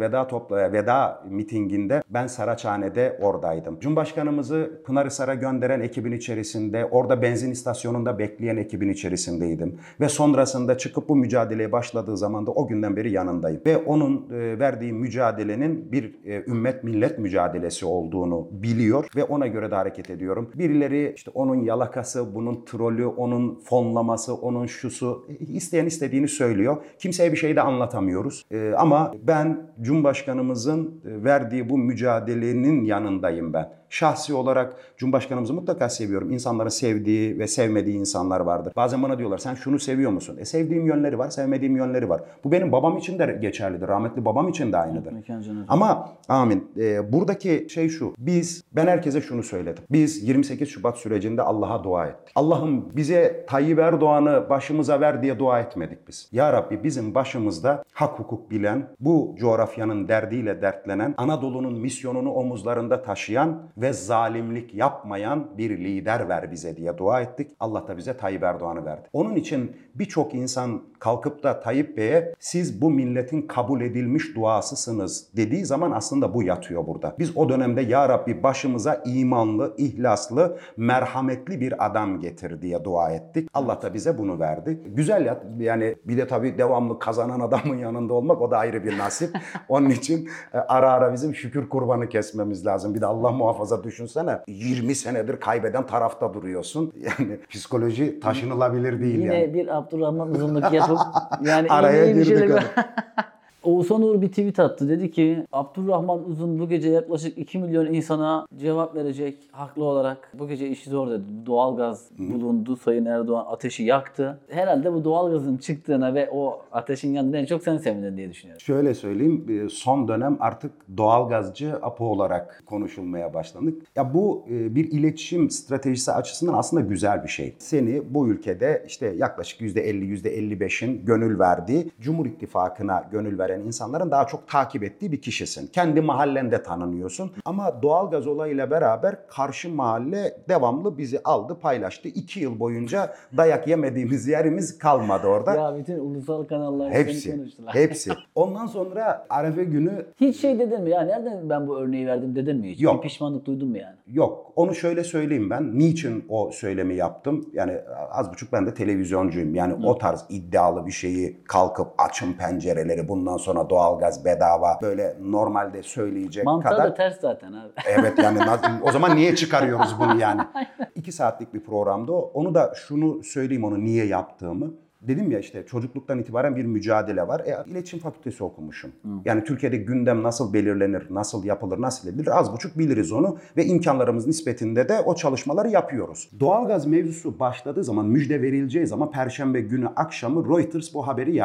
veda mitinginde ben Saraçhane'de oradaydım. Cumhurbaşkanımızı Pınarhisar'a gönderen ekibin içerisinde, orada benzin istasyonunda bekleyen ekibin içerisindeydim. Ve sonrasında çıkıp bu mücadeleye başladığı zaman da o günden beri yanındayım. Ve onun verdiği mücadelenin bir ümmet millet mücadelesi olduğunu biliyor ve ona göre de hareket ediyorum. Birileri işte onun yalakası, bunun trolü, onun fonlaması, onun şusu, isteyen istediğini söylüyor. Kimseye bir şey de anlatamıyoruz. Ama ben Cumhurbaşkanımızın verdiği bu mücadelenin yanındayım ben. Şahsi olarak Cumhurbaşkanımızı mutlaka seviyorum. İnsanların sevdiği ve sevmediği insanlar vardır. Bazen bana diyorlar sen şunu seviyor musun? Sevdiğim yönleri var, sevmediğim yönleri var. Bu benim babam için de geçerlidir. Rahmetli babam için de aynıdır. Ama amin. Buradaki şey şu. Ben herkese şunu söyledim. Biz 28 Şubat sürecinde Allah'a dua ettik. Allah'ım bize Tayyip Erdoğan'ı başımıza ver diye dua etmedik biz. Ya Rabbi bizim başımızda hak hukuk bilen, bu coğrafyanın derdiyle dertlenen, Anadolu'nun misyonunu omuzlarında taşıyan ve zalimlik yapmayan bir lider ver bize diye dua ettik. Allah da bize Tayyip Erdoğan'ı verdi. Onun için birçok insan kalkıp da Tayyip Bey'e siz bu milletin kabul edilmiş duasısınız dediği zaman aslında bu yatıyor burada. Biz o dönemde ya Rabbi başımıza imanlı, ihlaslı, merhametli bir adam getir diye dua ettik. Allah da bize bunu verdi. Güzel yani bir de tabii devamlı kazanan adamın yanında olmak o da ayrı bir nasip. Onun için ara ara bizim şükür kurbanı kesmemiz lazım. Bir de Allah muhafaza düşünsene 20 senedir kaybeden tarafta duruyorsun. Yani psikoloji taşınılabilir değil Yine yani. bir Abdurrahman uzunluk yapıp yani Araya iyi bir girdik şeyler... onu. Oğuzhan Uğur bir tweet attı. Dedi ki Abdurrahman Uzun bu gece yaklaşık 2 milyon insana cevap verecek haklı olarak. Bu gece işi zor dedi. Doğalgaz bulundu. Sayın Erdoğan ateşi yaktı. Herhalde bu doğalgazın çıktığına ve o ateşin yandığına en çok sen sevindin diye düşünüyorum. Şöyle söyleyeyim, son dönem artık doğalgazcı Apo olarak konuşulmaya başlandık. Ya bu bir iletişim stratejisi açısından aslında güzel bir şey. Seni bu ülkede işte yaklaşık %50, %55'in gönül verdiği, Cumhur İttifakı'na gönül veren insanların daha çok takip ettiği bir kişisin. Kendi mahallende tanınıyorsun. Ama doğalgaz olayıyla beraber karşı mahalle devamlı bizi aldı, paylaştı. 2 yıl boyunca dayak yemediğimiz yerimiz kalmadı orada. Ya bütün ulusal kanallar Hepsi. konuştular. Hepsi. Ondan sonra Arefe günü Hiç şey dedin mi ya? Nereden ben bu örneği verdim dedin mi hiç? Yok. Bir pişmanlık duydun mu yani? yok. Onu şöyle söyleyeyim ben. Niçin o söylemi yaptım? Yani az buçuk ben de televizyoncuyum. Yani o tarz iddialı bir şeyi kalkıp açın pencereleri bundan sonra doğalgaz bedava böyle normalde söyleyecek Mantığı kadar. da ters zaten abi. Evet yani o zaman niye çıkarıyoruz bunu yani? 2 saatlik bir programdı o. Onu da şunu söyleyeyim onu niye yaptığımı. Dedim ya işte çocukluktan itibaren bir mücadele var. İletişim fakültesi okumuşum. Yani Türkiye'de gündem nasıl belirlenir, nasıl yapılır, nasıl edilir az buçuk biliriz onu. Ve imkanlarımız nispetinde de o çalışmaları yapıyoruz. Doğalgaz mevzusu başladığı zaman, müjde verileceği zaman Perşembe günü akşamı Reuters bu haberi yaydı.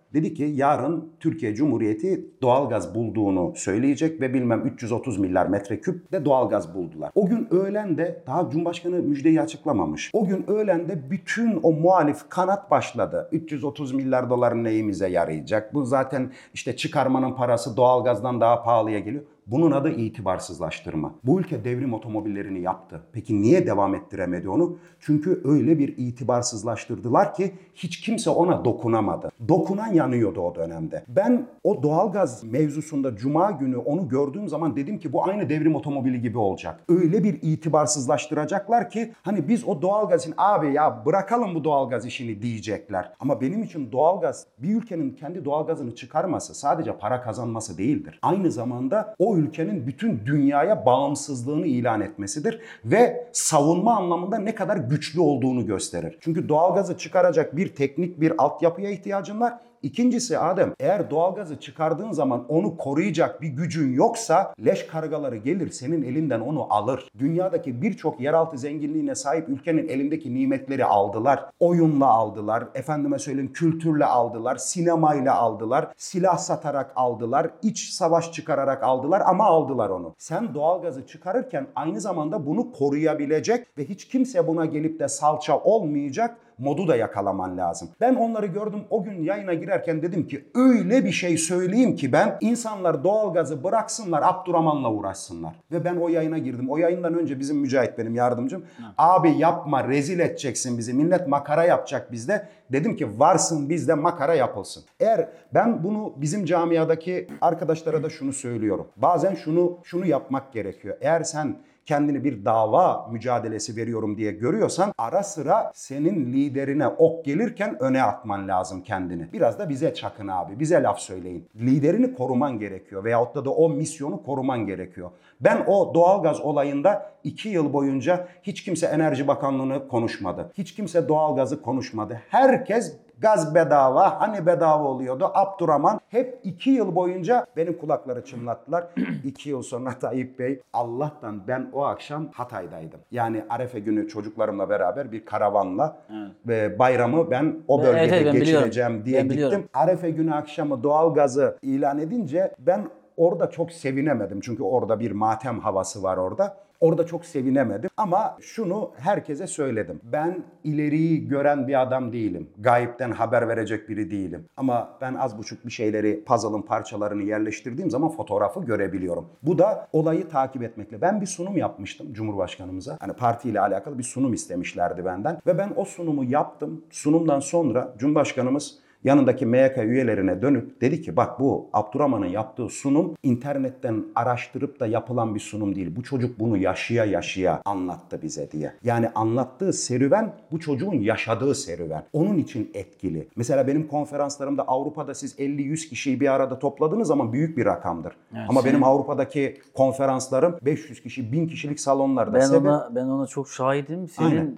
Dedi ki yarın Türkiye Cumhuriyeti doğalgaz bulduğunu söyleyecek ve bilmem 330 milyar metreküp de doğalgaz buldular. O gün öğlen de daha Cumhurbaşkanı müjdeyi açıklamamış. O gün öğlen de bütün o muhalif kanat başladı. 330 milyar dolar neyimize yarayacak? Bu zaten işte çıkarmanın parası doğalgazdan daha pahalıya geliyor. Bunun adı itibarsızlaştırma. Bu ülke devrim otomobillerini yaptı. Peki niye devam ettiremedi onu? Çünkü öyle bir itibarsızlaştırdılar ki hiç kimse ona dokunamadı. Dokunan yanıyordu o dönemde. Ben o doğalgaz mevzusunda Cuma günü onu gördüğüm zaman dedim ki bu aynı devrim otomobili gibi olacak. Öyle bir itibarsızlaştıracaklar ki hani biz o doğalgazın abi ya bırakalım bu doğalgaz işini diyecekler. Ama benim için doğalgaz bir ülkenin kendi doğalgazını çıkarması sadece para kazanması değildir. Aynı zamanda o ülkenin bütün dünyaya bağımsızlığını ilan etmesidir ve savunma anlamında ne kadar güçlü olduğunu gösterir. Çünkü doğalgazı çıkaracak bir teknik bir altyapıya ihtiyacın var. İkincisi Adem, eğer doğalgazı çıkardığın zaman onu koruyacak bir gücün yoksa leş kargaları gelir senin elinden onu alır. Dünyadaki birçok yeraltı zenginliğine sahip ülkenin elindeki nimetleri aldılar. Oyunla aldılar, efendime söyleyeyim kültürle aldılar, sinemayla aldılar, silah satarak aldılar, iç savaş çıkararak aldılar ama aldılar onu. Sen doğalgazı çıkarırken aynı zamanda bunu koruyabilecek ve hiç kimse buna gelip de salça olmayacak modu da yakalaman lazım. Ben onları gördüm o gün yayına girerken dedim ki öyle bir şey söyleyeyim ki ben insanlar doğalgazı bıraksınlar Abdurrahman'la uğraşsınlar. Ve ben o yayına girdim. O yayından önce bizim Mücahit benim yardımcım. Abi yapma rezil edeceksin bizi. Millet makara yapacak bizde. Dedim ki varsın bizde makara yapılsın. Eğer ben bunu bizim camiadaki arkadaşlara da şunu söylüyorum. Bazen şunu yapmak gerekiyor. Eğer sen kendini bir dava mücadelesi veriyorum diye görüyorsan ara sıra senin liderine ok gelirken öne atman lazım kendini. Biraz da bize çakın abi, bize laf söyleyin. Liderini koruman gerekiyor veyahut da o misyonu koruman gerekiyor. Ben o doğalgaz olayında 2 yıl boyunca hiç kimse Enerji Bakanlığı'nı konuşmadı. Hiç kimse doğalgazı konuşmadı. Herkes gaz bedava, hani bedava oluyordu. Abdurrahman hep 2 yıl boyunca benim kulakları çınlattılar. 2 yıl sonra Tayyip Bey, Allah'tan ben o akşam Hatay'daydım. Yani Arefe günü çocuklarımla beraber bir karavanla ve bayramı ben o bölgede geçireceğim diye gittim. Arefe günü akşamı doğalgazı ilan edince ben orada çok sevinemedim. Çünkü orada bir matem havası var orada. Orada çok sevinemedim ama şunu herkese söyledim. Ben ileriyi gören bir adam değilim. Gayipten haber verecek biri değilim. Ama ben az buçuk bir şeyleri, puzzle'ın parçalarını yerleştirdiğim zaman fotoğrafı görebiliyorum. Bu da olayı takip etmekle. Ben bir sunum yapmıştım Cumhurbaşkanımıza. Hani partiyle alakalı bir sunum istemişlerdi benden. Ve ben o sunumu yaptım. Sunumdan sonra Cumhurbaşkanımız yanındaki MYK üyelerine dönüp dedi ki bak bu Abdurrahman'ın yaptığı sunum internetten araştırıp da yapılan bir sunum değil. Bu çocuk bunu yaşaya yaşaya anlattı bize diye. Yani anlattığı serüven bu çocuğun yaşadığı serüven. Onun için etkili. Mesela benim konferanslarımda Avrupa'da siz 50-100 kişiyi bir arada topladığınız zaman büyük bir rakamdır. Evet, ama benim Avrupa'daki konferanslarım 500 kişi, 1000 kişilik salonlarda. Ben ona çok şahidim.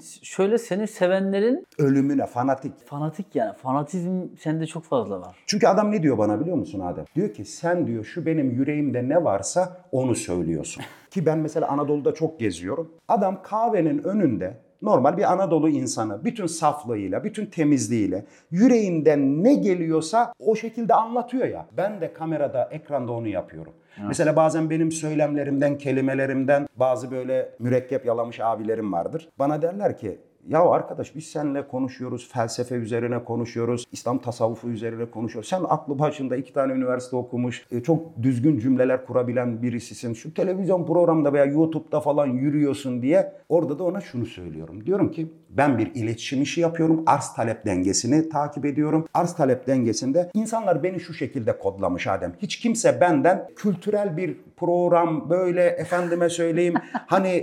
Senin sevenlerin ölümüne fanatik. Fanatik yani. Fanatizm sende çok fazla var. Çünkü adam ne diyor bana biliyor musun Adem? Diyor ki sen diyor şu benim yüreğimde ne varsa onu söylüyorsun. Ki ben mesela Anadolu'da çok geziyorum. Adam kahvenin önünde normal bir Anadolu insanı bütün saflığıyla, bütün temizliğiyle yüreğinden ne geliyorsa o şekilde anlatıyor ya. Ben de kamerada, ekranda onu yapıyorum. Evet. Mesela bazen benim söylemlerimden, kelimelerimden bazı böyle mürekkep yalamış abilerim vardır. Bana derler ki ya arkadaş biz seninle konuşuyoruz, felsefe üzerine konuşuyoruz, İslam tasavvufu üzerine konuşuyoruz. Sen aklı başında 2 tane üniversite okumuş, çok düzgün cümleler kurabilen birisisin. Şu televizyon programda veya YouTube'da falan yürüyorsun diye orada da ona şunu söylüyorum. Diyorum ki ben bir iletişim işi yapıyorum, arz talep dengesini takip ediyorum. Arz talep dengesinde insanlar beni şu şekilde kodlamış Adem. Hiç kimse benden kültürel bir program böyle efendime söyleyeyim hani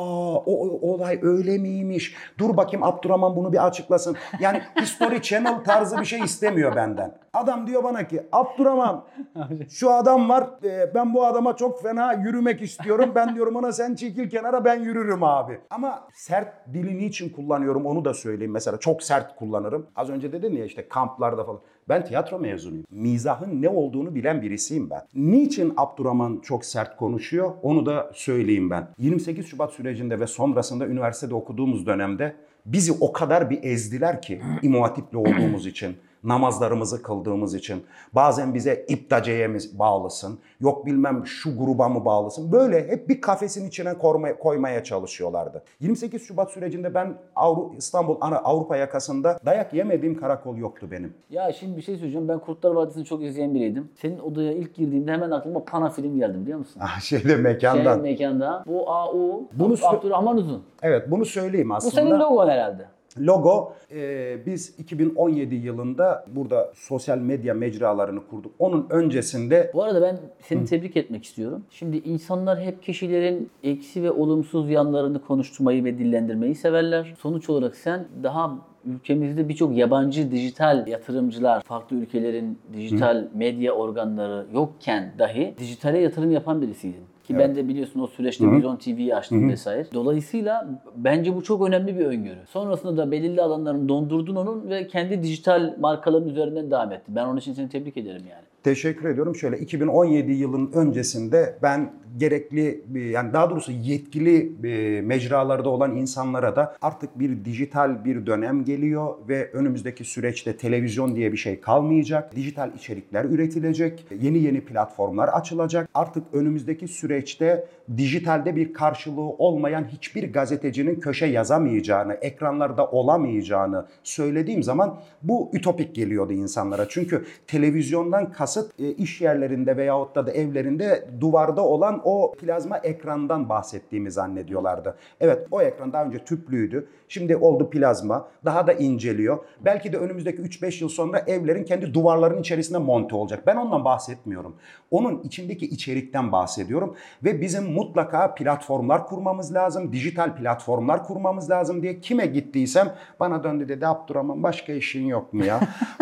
o olay öyle miymiş? Dur bakayım Abdurrahman bunu bir açıklasın. Yani History Channel tarzı bir şey istemiyor benden. Adam diyor bana ki Abdurrahman şu adam var ben bu adama çok fena yürümek istiyorum. Ben diyorum ona sen çekil kenara ben yürürüm abi. Ama sert dili niçin kullanıyorum onu da söyleyeyim. Mesela çok sert kullanırım. Az önce dedin ya işte kamplarda falan. Ben tiyatro mezunuyum. Mizahın ne olduğunu bilen birisiyim ben. Niçin Abdurrahman çok sert konuşuyor? Onu da söyleyeyim ben. 28 Şubat sürecinde ve sonrasında üniversitede okuduğumuz dönemde bizi o kadar bir ezdiler ki İmam Hatip'li olduğumuz için. namazlarımızı kıldığımız için. Bazen bize İptace'ye mi bağlısın, yok bilmem şu gruba mı bağlısın. Böyle hep bir kafesin içine koymaya çalışıyorlardı. 28 Şubat sürecinde ben İstanbul Avrupa yakasında dayak yemediğim karakol yoktu benim. Ya şimdi bir şey söyleyeceğim. Ben Kurtlar Vadisi'ni çok izleyen biriydim. Senin odaya ilk girdiğimde hemen aklıma Pana film geldi biliyor musun? Mekandan. Mekanda. Bu AU. Bunu Abdurrahman Uzun. Evet, bunu söyleyeyim Bu aslında. senin logon herhalde. Logo, biz 2017 yılında burada sosyal medya mecralarını kurduk. Onun öncesinde... Bu arada ben seni tebrik etmek istiyorum. Şimdi insanlar hep kişilerin eksi ve olumsuz yanlarını konuşturmayı ve dillendirmeyi severler. Sonuç olarak sen daha ülkemizde birçok yabancı dijital yatırımcılar, farklı ülkelerin dijital medya organları yokken dahi dijitale yatırım yapan birisiydin. Ki ben de biliyorsun o süreçte Vizyon TV'yi açtım vesaire. Dolayısıyla bence bu çok önemli bir öngörü. Sonrasında da belirli alanlarını dondurdun onun ve kendi dijital markaların üzerinden devam ettin. Ben onun için seni tebrik ederim yani. Teşekkür ediyorum. Şöyle 2017 yılın öncesinde ben gerekli, yani daha doğrusu yetkili mecralarda olan insanlara da artık bir dijital bir dönem geliyor ve önümüzdeki süreçte televizyon diye bir şey kalmayacak. Dijital içerikler üretilecek, yeni platformlar açılacak. Artık önümüzdeki süreçte dijitalde bir karşılığı olmayan hiçbir gazetecinin köşe yazamayacağını, ekranlarda olamayacağını söylediğim zaman bu ütopik geliyordu insanlara. Çünkü televizyondan kasıt iş yerlerinde veyahut da evlerinde duvarda olan o plazma ekrandan bahsettiğimi zannediyorlardı. Evet, o ekran daha önce tüplüydü. Şimdi oldu plazma. Daha da inceliyor. Belki de önümüzdeki 3-5 yıl sonra evlerin kendi duvarlarının içerisinde monte olacak. Ben ondan bahsetmiyorum. Onun içindeki içerikten bahsediyorum. Ve bizim mutlaka platformlar kurmamız lazım. Dijital platformlar kurmamız lazım diye kime gittiysem bana döndü dedi, Abdurrahman başka işin yok mu ya?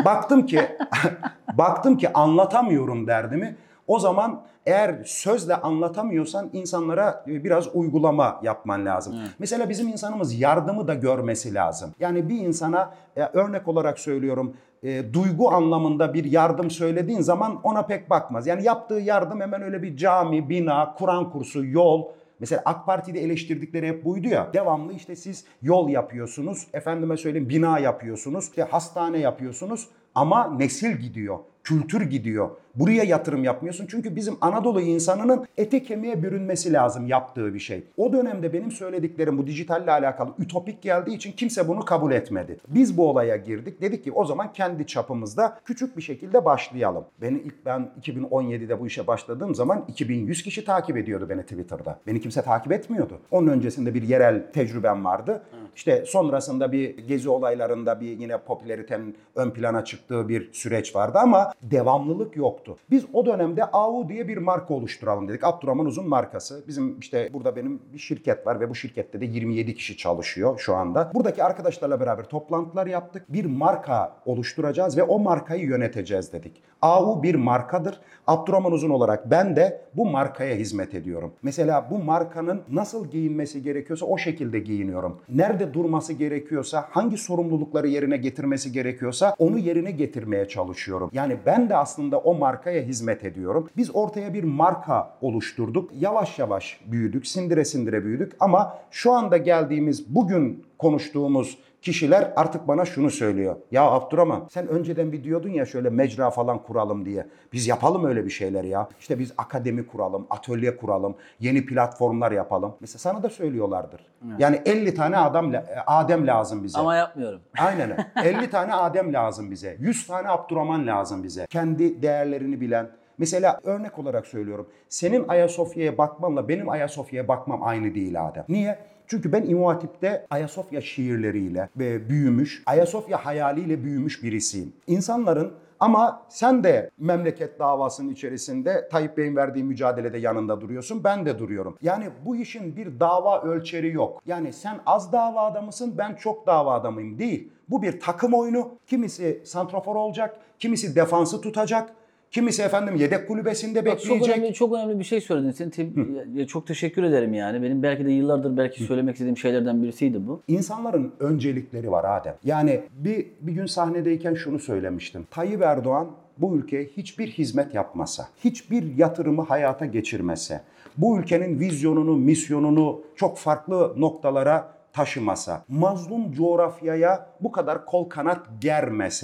Baktım ki anlatamıyorum derdimi. O zaman eğer sözle anlatamıyorsan insanlara biraz uygulama yapman lazım. Mesela bizim insanımız yardımı da görmesi lazım. Yani bir insana örnek olarak söylüyorum, duygu anlamında bir yardım söylediğin zaman ona pek bakmaz. Yani yaptığı yardım hemen öyle bir cami, bina, Kur'an kursu, yol. Mesela AK Parti'de eleştirdikleri hep buydu ya. Devamlı işte siz yol yapıyorsunuz, efendime söyleyeyim bina yapıyorsunuz, işte hastane yapıyorsunuz ama nesil gidiyor. Kültür gidiyor. Buraya yatırım yapmıyorsun. Çünkü bizim Anadolu insanının ete kemiğe bürünmesi lazım yaptığı bir şey. O dönemde benim söylediklerim bu dijitalle alakalı ütopik geldiği için kimse bunu kabul etmedi. Biz bu olaya girdik. Dedik ki o zaman kendi çapımızda küçük bir şekilde başlayalım. Ben 2017'de bu işe başladığım zaman 2100 kişi takip ediyordu beni Twitter'da. Beni kimse takip etmiyordu. Onun öncesinde bir yerel tecrübem vardı. İşte sonrasında bir gezi olaylarında bir yine popülaritenin ön plana çıktığı bir süreç vardı ama devamlılık yoktu. Biz o dönemde AU diye bir marka oluşturalım dedik. Abdurrahman Uzun markası. Bizim işte burada benim bir şirket var ve bu şirkette de 27 kişi çalışıyor şu anda. Buradaki arkadaşlarla beraber toplantılar yaptık. Bir marka oluşturacağız ve o markayı yöneteceğiz dedik. AU bir markadır. Abdurrahman Uzun olarak ben de bu markaya hizmet ediyorum. Mesela bu markanın nasıl giyinmesi gerekiyorsa o şekilde giyiniyorum. Nerede durması gerekiyorsa, hangi sorumlulukları yerine getirmesi gerekiyorsa onu yerine getirmeye çalışıyorum. Yani ben de aslında o markaya hizmet ediyorum. Biz ortaya bir marka oluşturduk. Yavaş yavaş büyüdük, sindire sindire büyüdük ama şu anda geldiğimiz, bugün konuştuğumuz kişiler artık bana şunu söylüyor. Ya Abdurrahman sen önceden bir diyordun ya şöyle mecra falan kuralım diye. Biz yapalım öyle bir şeyler ya. İşte biz akademi kuralım, atölye kuralım, yeni platformlar yapalım. Mesela sana da söylüyorlardır. Evet. Yani 50 tane Adem lazım bize. Ama yapmıyorum. Aynen. 50 tane Adem lazım bize. 100 tane Abdurrahman lazım bize. Kendi değerlerini bilen. Mesela örnek olarak söylüyorum. Senin Ayasofya'ya bakmanla benim Ayasofya'ya bakmam aynı değil Adem. Niye? Çünkü ben İmam Hatip'te Ayasofya şiirleriyle büyümüş, Ayasofya hayaliyle büyümüş birisiyim. İnsanların ama sen de memleket davasının içerisinde Tayyip Bey'in verdiği mücadelede yanında duruyorsun, ben de duruyorum. Yani bu işin bir dava ölçeri yok. Yani sen az dava adamısın, ben çok dava adamıyım değil. Bu bir takım oyunu. Kimisi santrafor olacak, kimisi defansı tutacak. Kimisi efendim yedek kulübesinde bekleyecek. Çok önemli bir şey söyledin. Seni çok teşekkür ederim yani. Benim belki de yıllardır söylemek istediğim şeylerden birisiydi bu. İnsanların öncelikleri var Adem. Yani bir gün sahnedeyken şunu söylemiştim. Tayyip Erdoğan bu ülkeye hiçbir hizmet yapmasa, hiçbir yatırımı hayata geçirmese, bu ülkenin vizyonunu, misyonunu çok farklı noktalara taşımasa, mazlum coğrafyaya bu kadar kol kanat germese,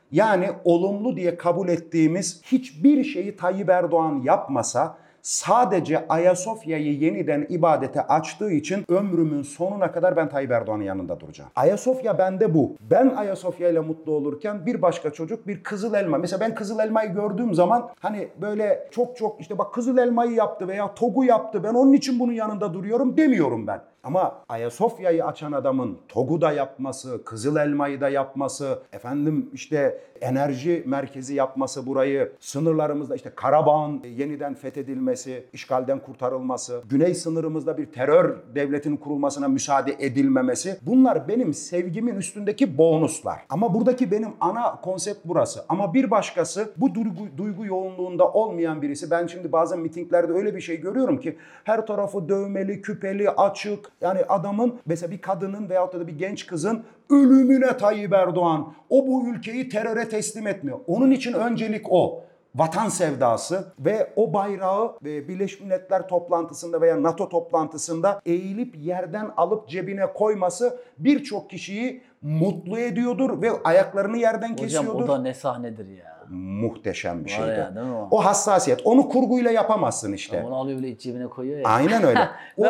Yani olumlu diye kabul ettiğimiz hiçbir şeyi Tayyip Erdoğan yapmasa, sadece Ayasofya'yı yeniden ibadete açtığı için ömrümün sonuna kadar ben Tayyip Erdoğan'ın yanında duracağım. Ayasofya bende bu. Ben Ayasofya ile mutlu olurken bir başka çocuk bir kızıl elma. Mesela ben kızıl elmayı gördüğüm zaman hani böyle çok işte bak kızıl elmayı yaptı veya TOG'u yaptı, ben onun için bunun yanında duruyorum demiyorum ben. Ama Ayasofya'yı açan adamın TOG'u da yapması, kızıl elmayı da yapması, efendim işte enerji merkezi yapması burayı, sınırlarımızda işte Karabağ'ın yeniden fethedilmesi, işgalden kurtarılması, güney sınırımızda bir terör devletinin kurulmasına müsaade edilmemesi, bunlar benim sevgimin üstündeki bonuslar. Ama buradaki benim ana konsept burası. Ama bir başkası, bu duygu yoğunluğunda olmayan birisi, ben şimdi bazen mitinglerde öyle bir şey görüyorum ki her tarafı dövmeli, küpeli, açık. Yani adamın, mesela bir kadının veyahut da bir genç kızın ölümüne Tayyip Erdoğan, o bu ülkeyi teröre teslim etmiyor. Onun için öncelik o. Vatan sevdası ve o bayrağı Birleşmiş Milletler toplantısında veya NATO toplantısında eğilip yerden alıp cebine koyması birçok kişiyi mutlu ediyordur ve ayaklarını yerden kesiyordur. Hocam o da ne sahnedir ya. Muhteşem bir şeydi. Ya, değil mi o? O hassasiyet. Onu kurguyla yapamazsın işte. Onu alıyor böyle iç cebine koyuyor ya. Aynen öyle.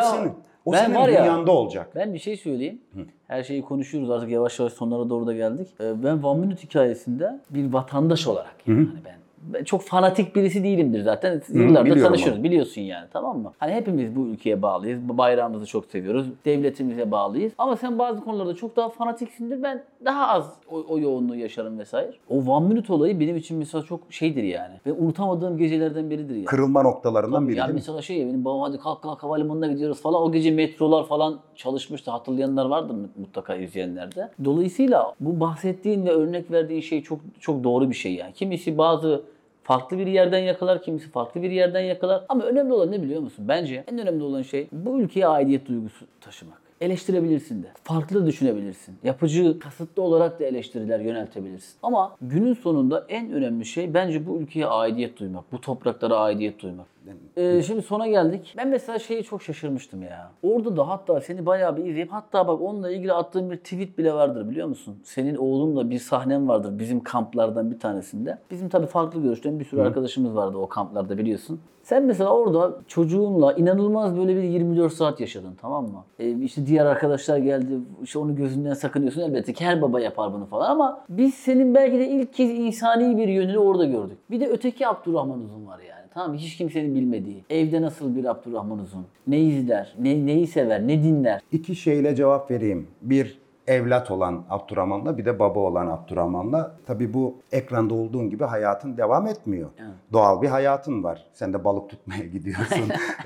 O senin var ya, dünyanda olacak. Ben bir şey söyleyeyim. Her şeyi konuşuyoruz artık, yavaş yavaş sonlara doğru da geldik. Ben One Minute hikayesinde bir vatandaş olarak yani ben çok fanatik birisi değilimdir zaten. Yıllardır tanışıyoruz onu. Biliyorsun yani, tamam mı? Hani hepimiz bu ülkeye bağlıyız. Bayrağımızı çok seviyoruz. Devletimize bağlıyız. Ama sen bazı konularda çok daha fanatiksindir. Ben daha az o yoğunluğu yaşarım vesaire. O One Minute olayı benim için mesela çok şeydir yani. Ve unutamadığım gecelerden biridir yani. Kırılma noktalarından biri Yani değil mi? mesela benim babam hadi kalk havalimanına gidiyoruz falan. O gece metrolar falan çalışmıştı. Hatırlayanlar vardır mutlaka, izleyenlerde. Dolayısıyla bu bahsettiğin ve örnek verdiğin şey çok çok doğru bir şey yani. Kimisi bazı farklı bir yerden yakalar, kimisi farklı bir yerden yakalar. Ama önemli olan ne biliyor musun? Bence en önemli olan şey bu ülkeye aidiyet duygusu taşımak. Eleştirebilirsin de. Farklı da düşünebilirsin. Yapıcı, kasıtlı olarak da eleştiriler yöneltebilirsin. Ama günün sonunda en önemli şey bence bu ülkeye aidiyet duymak. Bu topraklara aidiyet duymak. Şimdi sona geldik. Ben mesela şeyi çok şaşırmıştım ya. Orada da hatta seni bayağı bir izleyip, hatta bak onunla ilgili attığım bir tweet bile vardır, biliyor musun? Senin oğlunla bir sahnem vardır bizim kamplardan bir tanesinde. Bizim tabii farklı görüşten bir sürü arkadaşımız vardı o kamplarda, biliyorsun. Sen mesela orada çocuğunla inanılmaz böyle bir 24 saat yaşadın, tamam mı? İşte diğer arkadaşlar geldi, işte onu gözünden sakınıyorsun. Elbette ki her baba yapar bunu falan, ama biz senin belki de ilk kez insani bir yönünü orada gördük. Bir de öteki Abdurrahman Uzun var yani. Tamam mı? Hiç kimsenin bilmediği. Evde nasıl bir Abdurrahman Uzun? Ne izler? Neyi sever? Ne dinler? İki şeyle cevap vereyim. Bir, evlat olan Abdurrahman'la, bir de baba olan Abdurrahman'la. Tabii bu ekranda olduğun gibi hayatın devam etmiyor. Evet. Doğal bir hayatın var. Sen de balık tutmaya gidiyorsun.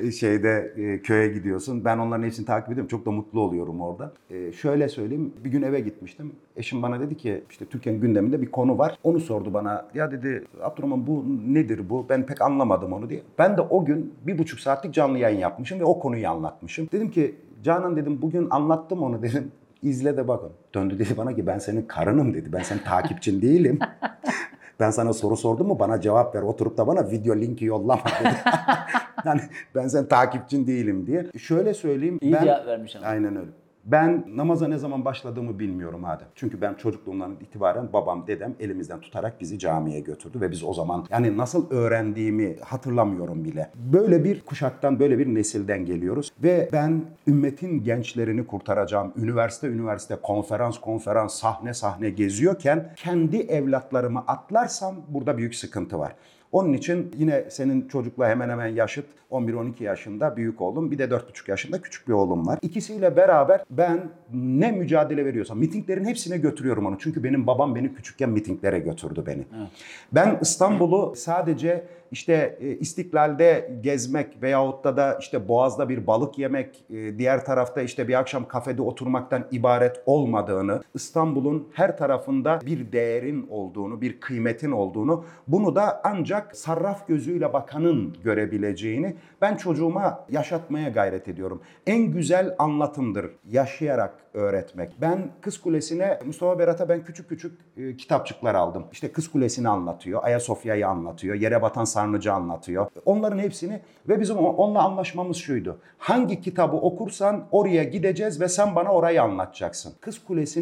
Köye gidiyorsun. Ben onların hepsini takip ediyorum. Çok da mutlu oluyorum orada. Şöyle söyleyeyim. Bir gün eve gitmiştim. Eşim bana dedi ki işte Türkiye'nin gündeminde bir konu var. Onu sordu bana. Ya dedi, Abdurrahman bu nedir bu? Ben pek anlamadım onu diye. Ben de o gün 1,5 saatlik canlı yayın yapmışım ve o konuyu anlatmışım. Dedim ki Canan, dedim, bugün anlattım onu, dedim. İzle de bakın. Döndü dedi bana ki ben senin karınım dedi. Ben senin takipçin değilim. Ben sana soru sordum mu bana cevap ver. Oturup da bana video linki yollama dedi. Yani ben senin takipçin değilim diye. Şöyle söyleyeyim. İyi cevap vermiş ama. Aynen öyle. Ben namaza ne zaman başladığımı bilmiyorum Adem. Çünkü ben çocukluğumdan itibaren babam, dedem elimizden tutarak bizi camiye götürdü ve biz o zaman yani nasıl öğrendiğimi hatırlamıyorum bile. Böyle bir kuşaktan, böyle bir nesilden geliyoruz ve ben ümmetin gençlerini kurtaracağım. Üniversite, konferans, sahne geziyorken kendi evlatlarımı atlarsam burada büyük sıkıntı var. Onun için yine senin çocukla hemen hemen yaşıt, 11-12 yaşında büyük oğlum, bir de 4,5 yaşında küçük bir oğlum var. İkisiyle beraber ben ne mücadele veriyorsam mitinglerin hepsine götürüyorum onu. Çünkü benim babam beni küçükken mitinglere götürdü beni. Evet. Ben İstanbul'u sadece işte İstiklal'de gezmek veyahut da işte Boğaz'da bir balık yemek, diğer tarafta işte bir akşam kafede oturmaktan ibaret olmadığını, İstanbul'un her tarafında bir değerin olduğunu, bir kıymetin olduğunu, bunu da ancak sarraf gözüyle bakanın görebileceğini ben çocuğuma yaşatmaya gayret ediyorum. En güzel anlatımdır yaşayarak öğretmek. Ben Kız Kulesi'ne, Mustafa Berat'a ben küçük kitapçıklar aldım. İşte Kız Kulesi'ni anlatıyor, Ayasofya'yı anlatıyor, Yere Batan Sarnıcı anlatıyor. Onların hepsini ve bizim onunla anlaşmamız şuydu. Hangi kitabı okursan oraya gideceğiz ve sen bana orayı anlatacaksın. Kız Kulesi'ni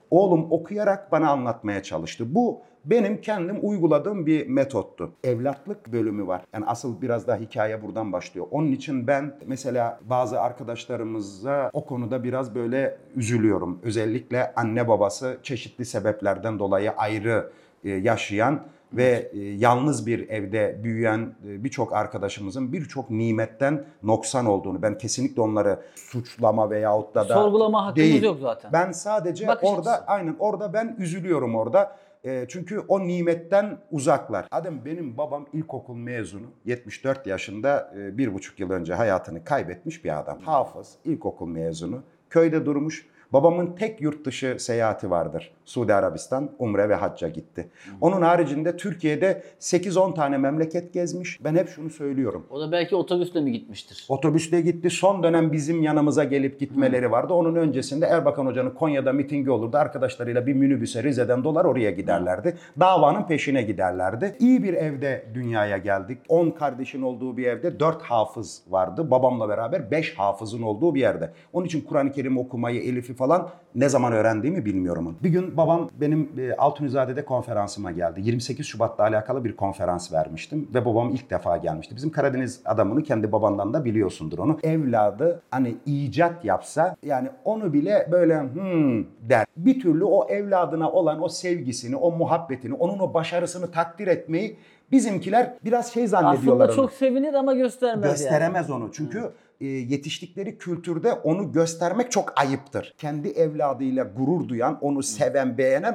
Oğlum okuyarak bana anlatmaya çalıştı. Bu benim kendim uyguladığım bir metottu. Evlatlık bölümü var. Yani asıl biraz daha hikaye buradan başlıyor. Onun için ben mesela bazı arkadaşlarımıza o konuda biraz böyle üzülüyorum. Özellikle anne babası çeşitli sebeplerden dolayı ayrı yaşayan ve yalnız bir evde büyüyen birçok arkadaşımızın birçok nimetten noksan olduğunu, ben kesinlikle onları suçlama veyahut da sorgulama hakkımız değil. yok zaten. Ben sadece Bakış orada açısı. aynen orada ben üzülüyorum orada. Çünkü o nimetten uzaklar. Adem benim babam ilkokul mezunu. 74 yaşında 1,5 yıl önce hayatını kaybetmiş bir adam. Hafız, ilkokul mezunu. Köyde durmuş. Babamın tek yurt dışı seyahati vardır. Suudi Arabistan, Umre ve Hacca gitti. Onun haricinde Türkiye'de 8-10 tane memleket gezmiş. Ben hep şunu söylüyorum. O da belki otobüsle mi gitmiştir? Otobüsle gitti. Son dönem bizim yanımıza gelip gitmeleri vardı. Onun öncesinde Erbakan Hoca'nın Konya'da mitingi olurdu. Arkadaşlarıyla bir minibüse Rize'den dolar oraya giderlerdi. Davanın peşine giderlerdi. İyi bir evde dünyaya geldik. 10 kardeşin olduğu bir evde 4 hafız vardı. Babamla beraber 5 hafızın olduğu bir yerde. Onun için Kur'an-ı Kerim okumayı, Elif'i falan ne zaman öğrendiğimi bilmiyorum. Bir gün babam benim Altunizade'de konferansıma geldi. 28 Şubat'la alakalı bir konferans vermiştim ve babam ilk defa gelmişti. Bizim Karadeniz adamını kendi babandan da biliyorsundur onu. Evladı hani icat yapsa yani onu bile böyle der. Bir türlü o evladına olan o sevgisini, o muhabbetini, onun o başarısını takdir etmeyi bizimkiler biraz zannediyorlar. Aslında çok sevinir ama göstermez Gösteremez onu. Çünkü yetiştikleri kültürde onu göstermek çok ayıptır. Kendi evladıyla gurur duyan, onu seven, beğenen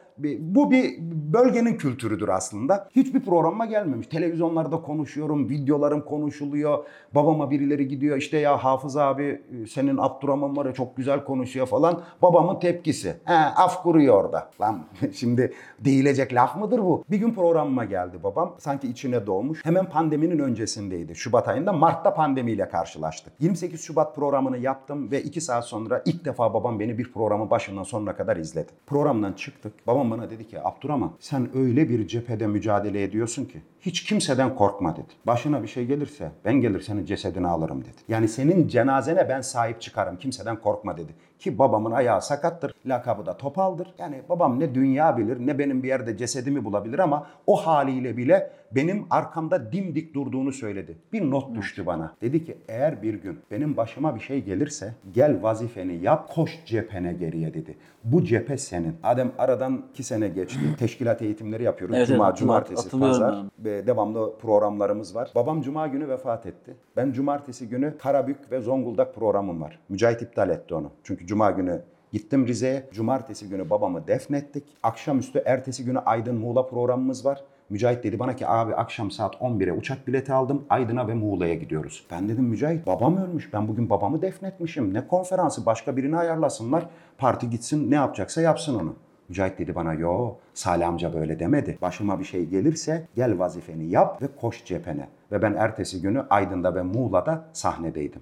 bu bir bölgenin kültürüdür aslında. Hiçbir programa gelmemiş. Televizyonlarda konuşuyorum, videolarım konuşuluyor. Babama birileri gidiyor işte ya Hafız abi senin Abdurrahman var ya çok güzel konuşuyor falan. Babamın tepkisi. Af kuruyor orada. Lan şimdi değilecek laf mıdır bu? Bir gün programıma geldi babam. Sanki içine doğmuş. Hemen pandeminin öncesindeydi. Şubat ayında. Mart'ta pandemiyle karşılaştık. 28 Şubat programını yaptım ve 2 saat sonra ilk defa babam beni bir programın başından sonuna kadar izledi. Programdan çıktık. Babam bana dedi ki Abdurrahman sen öyle bir cephede mücadele ediyorsun ki hiç kimseden korkma dedi. Başına bir şey gelirse ben gelir senin cesedini alırım dedi. Yani senin cenazene ben sahip çıkarım kimseden korkma dedi. Ki babamın ayağı sakattır. Lakabı da Topal'dır. Yani babam ne dünya bilir ne benim bir yerde cesedimi bulabilir ama o haliyle bile benim arkamda dimdik durduğunu söyledi. Bir not düştü bana. Dedi ki eğer bir gün benim başıma bir şey gelirse gel vazifeni yap koş cephene geriye dedi. Bu cephe senin. Adem aradan 2 sene geçti. Teşkilat eğitimleri yapıyoruz. Evet, Cuma, evet, cumartesi, pazar. Ve devamlı programlarımız var. Babam Cuma günü vefat etti. Ben cumartesi günü Karabük ve Zonguldak programım var. Mücahit iptal etti onu. Çünkü Cuma günü gittim Rize'ye. Cumartesi günü babamı defnettik. Akşamüstü ertesi günü Aydın Muğla programımız var. Mücahit dedi bana ki abi akşam saat 11'e uçak bileti aldım. Aydın'a ve Muğla'ya gidiyoruz. Ben dedim Mücahit babam ölmüş. Ben bugün babamı defnetmişim. Ne konferansı başka birini ayarlasınlar. Parti gitsin ne yapacaksa yapsın onu. Mücahit dedi bana yo Salih amca böyle demedi. Başıma bir şey gelirse gel vazifeni yap ve koş cephene. Ve ben ertesi günü Aydın'da ve Muğla'da sahnedeydim.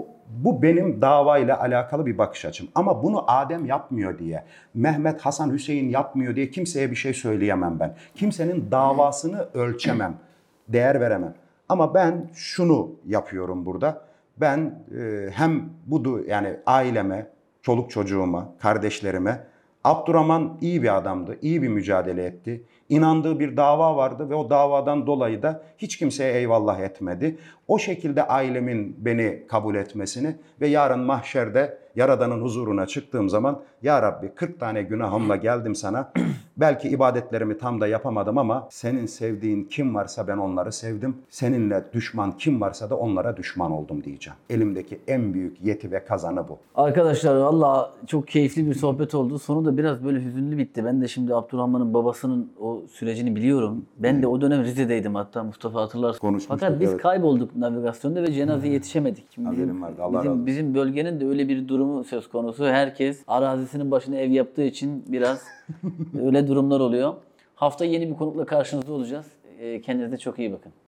Bu benim davayla alakalı bir bakış açım. Ama bunu Adem yapmıyor diye, Mehmet, Hasan, Hüseyin yapmıyor diye kimseye bir şey söyleyemem ben. Kimsenin davasını ölçemem, değer veremem. Ama ben şunu yapıyorum burada. Ben hem yani aileme, çoluk çocuğuma, kardeşlerime Abdurrahman iyi bir adamdı, iyi bir mücadele etti. İnandığı bir dava vardı ve o davadan dolayı da hiç kimseye eyvallah etmedi. O şekilde ailemin beni kabul etmesini ve yarın mahşerde Yaradan'ın huzuruna çıktığım zaman ya Rabbi 40 tane günahımla geldim sana. Belki ibadetlerimi tam da yapamadım ama senin sevdiğin kim varsa ben onları sevdim. Seninle düşman kim varsa da onlara düşman oldum diyeceğim. Elimdeki en büyük yeti ve kazanı bu. Arkadaşlar valla çok keyifli bir sohbet oldu. Sonu da biraz böyle hüzünlü bitti. Ben de şimdi Abdurrahman'ın babasının o sürecini biliyorum. Ben de o dönem Rize'deydim hatta Mustafa hatırlarsın. Konuşmuştuk, Fakat biz evet. kaybolduk navigasyonda ve cenazeye yetişemedik. Şimdi Haberim vardı, Allah razı olsun. bizim bölgenin de öyle bir durumu söz konusu. Herkes arazisinin başına ev yaptığı için biraz öyle durumlar oluyor. Hafta yeni bir konukla karşınızda olacağız. Kendinize çok iyi bakın.